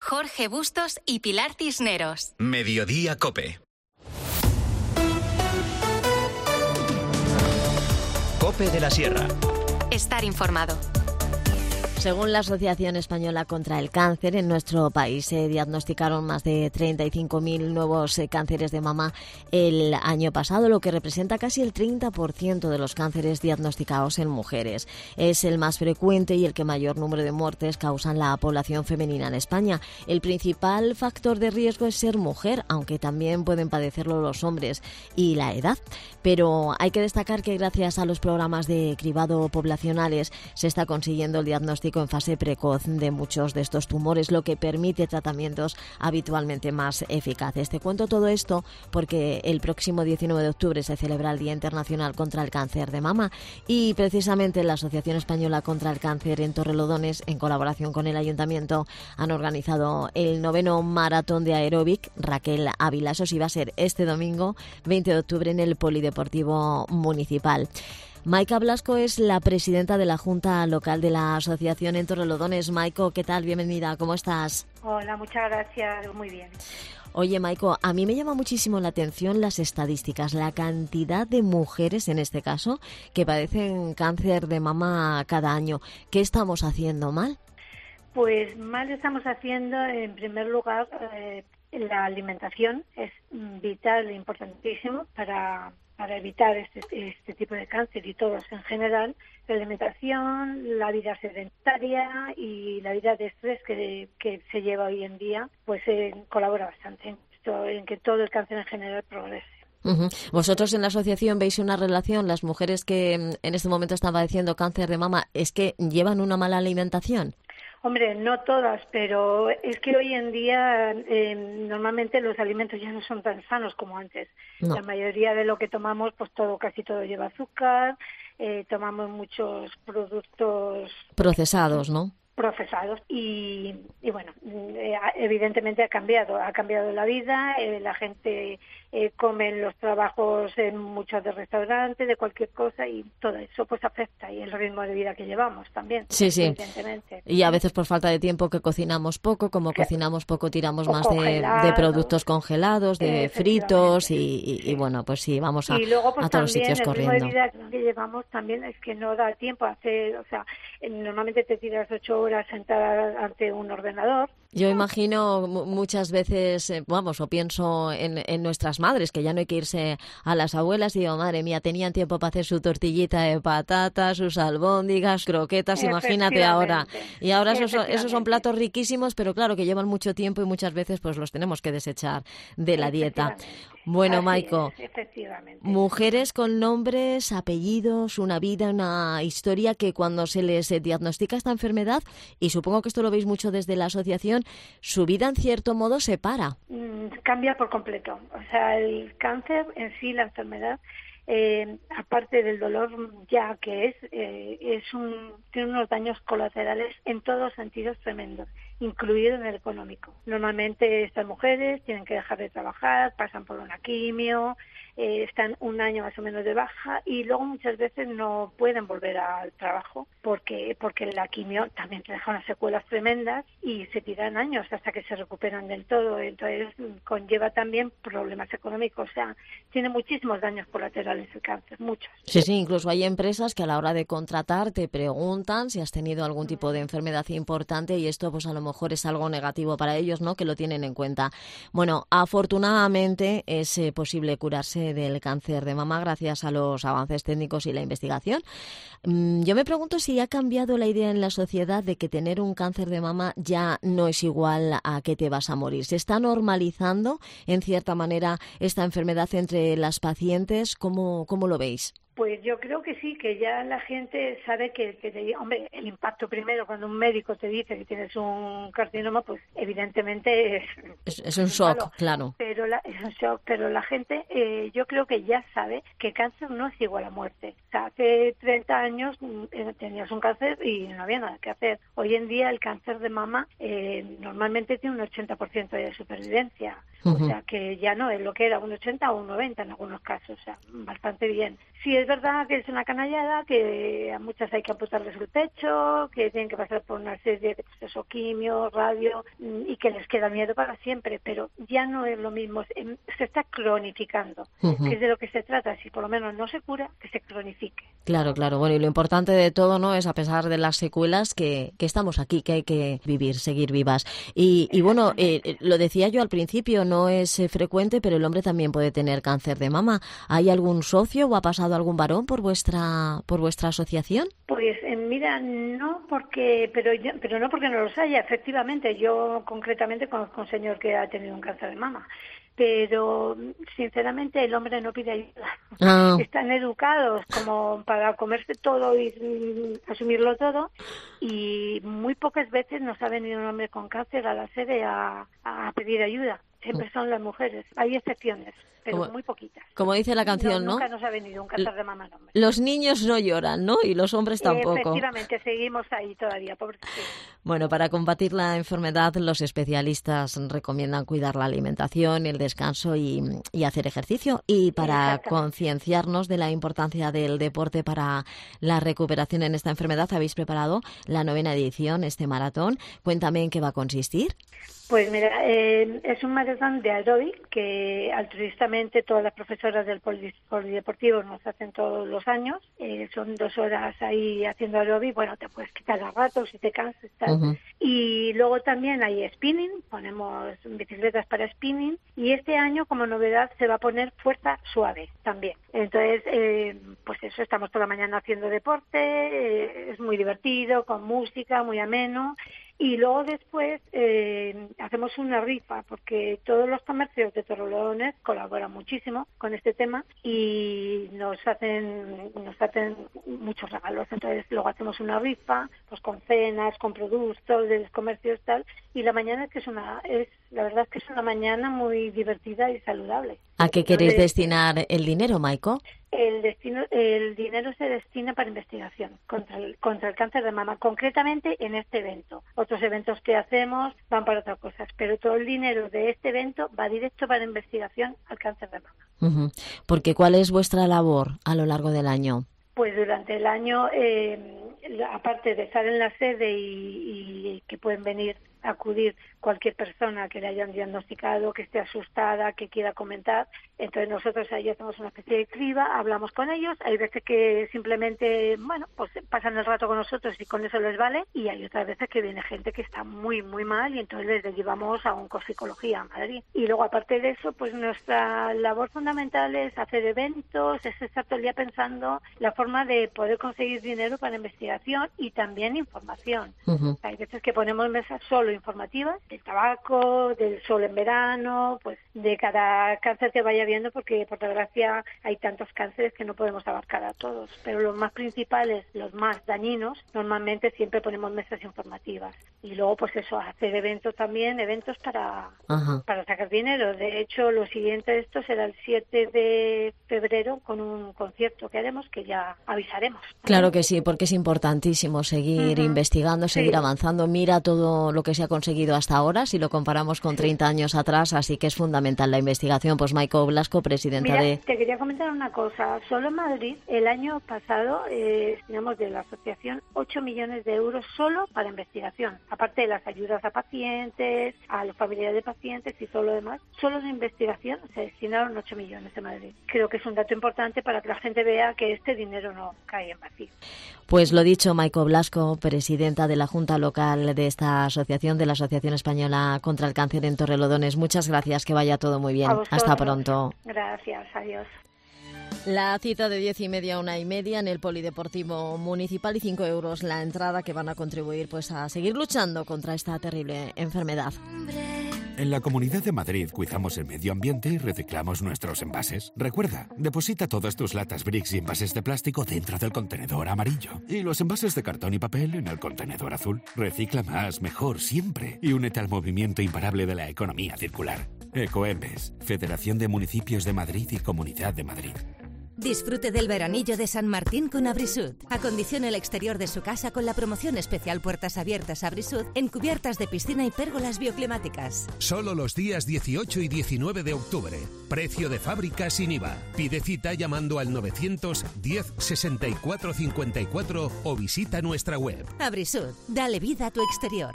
Jorge Bustos y Pilar Cisneros. Mediodía COPE. COPE de la Sierra. Estar informado. Según la Asociación Española contra el Cáncer, en nuestro país se diagnosticaron más de 35.000 nuevos cánceres de mama el año pasado, lo que representa casi el 30% de los cánceres diagnosticados en mujeres. Es el más frecuente y el que mayor número de muertes causa en la población femenina en España. El principal factor de riesgo es ser mujer, aunque también pueden padecerlo los hombres, y la edad. Pero hay que destacar que gracias a los programas de cribado poblacionales se está consiguiendo el diagnóstico en fase precoz de muchos de estos tumores, lo que permite tratamientos habitualmente más eficaces. Te cuento todo esto porque el próximo 19 de octubre se celebra el Día Internacional contra el Cáncer de Mama y precisamente la Asociación Española contra el Cáncer en Torrelodones, en colaboración con el Ayuntamiento, han organizado el 9º Maratón de Aeróbic Raquel Ávila. Eso sí va a ser este domingo 20 de octubre en el Polideportivo Municipal. Maica Blasco es la presidenta de la Junta Local de la Asociación en Torrelodones. Maico, ¿qué tal? Bienvenida, ¿cómo estás? Hola, muchas gracias, muy bien. Oye, Maico, a mí me llama muchísimo la atención las estadísticas, la cantidad de mujeres, en este caso, que padecen cáncer de mama cada año. ¿Qué estamos haciendo mal? Pues mal estamos haciendo, en primer lugar, la alimentación es vital e importantísimo para evitar este tipo de cáncer y todos en general. La alimentación, la vida sedentaria y la vida de estrés que se lleva hoy en día, pues colabora bastante en que todo el cáncer en general progrese. Uh-huh. Vosotros en la asociación veis una relación, las mujeres que en este momento están padeciendo cáncer de mama, ¿es que llevan una mala alimentación? Hombre, no todas, pero es que hoy en día normalmente los alimentos ya no son tan sanos como antes. No. La mayoría de lo que tomamos, pues casi todo lleva azúcar, tomamos muchos productos procesados, ¿no? Procesados y bueno, evidentemente ha cambiado la vida, la gente come en los trabajos en muchos de restaurantes, de cualquier cosa y todo eso pues afecta y el ritmo de vida que llevamos también. Sí, evidentemente. Y a veces por falta de tiempo que cocinamos poco, cocinamos poco tiramos más de productos congelados, de fritos y bueno, pues sí, vamos y luego, pues, a todos los sitios corriendo. El ritmo de vida que llevamos también es que no da tiempo a hacer, o sea, normalmente te tiras 8 horas sentada ante un ordenador. Yo imagino muchas veces, o pienso en nuestras madres, que ya no hay que irse a las abuelas y digo, madre mía, tenían tiempo para hacer su tortillita de patatas, sus albóndigas, croquetas, imagínate ahora. Y ahora esos son platos riquísimos, pero claro que llevan mucho tiempo y muchas veces pues los tenemos que desechar de la dieta. Bueno, Maico, mujeres con nombres, apellidos, una vida, una historia que cuando se les diagnostica esta enfermedad, y supongo que esto lo veis mucho desde la asociación, su vida en cierto modo se para. Cambia por completo. O sea, el cáncer en sí, la enfermedad, aparte del dolor ya que tiene unos daños colaterales en todos los sentidos tremendos, incluido en el económico. Normalmente estas mujeres tienen que dejar de trabajar, pasan por una quimio, están un año más o menos de baja y luego muchas veces no pueden volver al trabajo porque la quimio también te deja unas secuelas tremendas y se tiran años hasta que se recuperan del todo. Entonces conlleva también problemas económicos, o sea, tiene muchísimos daños colaterales el cáncer, muchos. Sí, incluso hay empresas que a la hora de contratar te preguntan si has tenido algún tipo de enfermedad importante y esto pues a lo mejor es algo negativo para ellos, ¿no? Que lo tienen en cuenta. Bueno, afortunadamente es posible curarse del cáncer de mama gracias a los avances técnicos y la investigación. Yo me pregunto si ha cambiado la idea en la sociedad de que tener un cáncer de mama ya no es igual a que te vas a morir. ¿Se está normalizando en cierta manera esta enfermedad entre las pacientes? ¿Cómo lo veis? Pues yo creo que sí, que ya la gente sabe que hombre, el impacto primero cuando un médico te dice que tienes un carcinoma, pues evidentemente es un shock, malo. Claro. Es un shock, pero la gente yo creo que ya sabe que cáncer no es igual a muerte. O sea, hace 30 años tenías un cáncer y no había nada que hacer. Hoy en día el cáncer de mama normalmente tiene un 80% de supervivencia. O sea, que ya no es lo que era, un 80 o un 90 en algunos casos, o sea, bastante bien. Sí, es verdad que es una canallada, que a muchas hay que amputarles el pecho, que tienen que pasar por una serie de procesos quimio, radio, y que les queda miedo para siempre, pero ya no es lo mismo, se está cronificando, que es de lo que se trata. Si por lo menos no se cura, que se cronifique. Claro. Bueno, y lo importante de todo, ¿no?, es, a pesar de las secuelas, que estamos aquí, que hay que vivir, seguir vivas. Y bueno, lo decía yo al principio, no es frecuente, pero el hombre también puede tener cáncer de mama. ¿Hay algún socio o ha pasado algún varón por vuestra asociación? Pues mira, no porque, pero no porque no los haya. Efectivamente, yo concretamente conozco a un señor que ha tenido un cáncer de mama. Pero sinceramente el hombre no pide ayuda. Están educados como para comerse todo y asumirlo todo, y muy pocas veces nos ha venido un hombre con cáncer a la sede a pedir ayuda. Siempre son las mujeres. Hay excepciones, pero muy poquitas. Como dice la canción, ¿no? Nunca nos ha venido un cáncer de mama, no. Los niños no lloran, ¿no? Y los hombres tampoco. Efectivamente, seguimos ahí todavía, pobrecitos. Bueno, para combatir la enfermedad, los especialistas recomiendan cuidar la alimentación, el descanso y hacer ejercicio. Y para concienciarnos de la importancia del deporte para la recuperación en esta enfermedad, habéis preparado la 9ª edición, este maratón. Cuéntame en qué va a consistir. Pues mira, es un maratón de aeróbic que altruistamente todas las profesoras del polideportivo nos hacen todos los años. Son 2 horas ahí haciendo aeróbic. Bueno, te puedes quitar a ratos si te cansas, tal. Y luego también hay spinning, ponemos bicicletas para spinning. Y este año, como novedad, se va a poner fuerza suave también. Entonces, pues eso, estamos toda la mañana haciendo deporte, es muy divertido, con música, muy ameno. Y luego después hacemos una rifa, porque todos los comercios de Torrelodones colaboran muchísimo con este tema y nos hacen muchos regalos. Entonces luego hacemos una rifa, pues con cenas, con productos de los comercios, tal. Y la mañana la verdad es que es una mañana muy divertida y saludable. ¿A qué queréis destinar el dinero, Maiko? El dinero se destina para investigación contra el cáncer de mama, concretamente en este evento. Otros eventos que hacemos van para otras cosas, pero todo el dinero de este evento va directo para investigación al cáncer de mama. Porque ¿cuál es vuestra labor a lo largo del año? Pues durante el año, aparte de estar en la sede y que pueden venir a acudir cualquier persona que le hayan diagnosticado, que esté asustada, que quiera comentar, entonces nosotros ahí hacemos una especie de criba, hablamos con ellos. Hay veces que simplemente, pues pasan el rato con nosotros y con eso les vale, y hay otras veces que viene gente que está muy, muy mal y entonces les llevamos a Oncopsicología a Madrid. Y luego, aparte de eso, pues nuestra labor fundamental es hacer eventos, es estar todo el día pensando la forma de poder conseguir dinero para investigación y también información. Hay veces que ponemos mesas solo informativas, del tabaco, del sol en verano, pues de cada cáncer que vaya viendo, porque por desgracia hay tantos cánceres que no podemos abarcar a todos, pero los más principales, los más dañinos, normalmente siempre ponemos mesas informativas. Y luego, pues eso, hacer eventos también, eventos para sacar dinero. De hecho, lo siguiente de esto será el 7 de febrero con un concierto que haremos, que ya avisaremos. Claro que sí, porque es importantísimo seguir investigando, seguir avanzando. Mira todo lo que se ha conseguido hasta ahora, si lo comparamos con 30 años atrás, así que es fundamental la investigación. Pues Maiko Blasco, presidenta Te quería comentar una cosa. Solo en Madrid, el año pasado, destinamos de la asociación 8 millones de euros solo para investigación. Aparte de las ayudas a pacientes, a los familiares de pacientes y todo lo demás, solo de investigación se destinaron 8 millones en Madrid. Creo que es un dato importante para que la gente vea que este dinero no cae en vacío. Pues lo dicho, Maiko Blasco, presidenta de la Junta Local de esta asociación, de la Asociación Española contra el Cáncer en Torrelodones. Muchas gracias, que vaya todo muy bien. Hasta pronto. Gracias, adiós. La cita de 10:30 a 1:30 en el Polideportivo Municipal y 5 euros la entrada, que van a contribuir pues a seguir luchando contra esta terrible enfermedad. En la Comunidad de Madrid cuidamos el medio ambiente y reciclamos nuestros envases. Recuerda, deposita todas tus latas Brix y envases de plástico dentro del contenedor amarillo y los envases de cartón y papel en el contenedor azul. Recicla más, mejor, siempre, y únete al movimiento imparable de la economía circular. Ecoembes, Federación de Municipios de Madrid y Comunidad de Madrid. Disfrute del veranillo de San Martín con Abrisud. Acondicione el exterior de su casa con la promoción especial Puertas Abiertas Abrisud en cubiertas de piscina y pérgolas bioclimáticas. Solo los días 18 y 19 de octubre. Precio de fábrica sin IVA. Pide cita llamando al 910 64 54 o visita nuestra web. Abrisud, dale vida a tu exterior.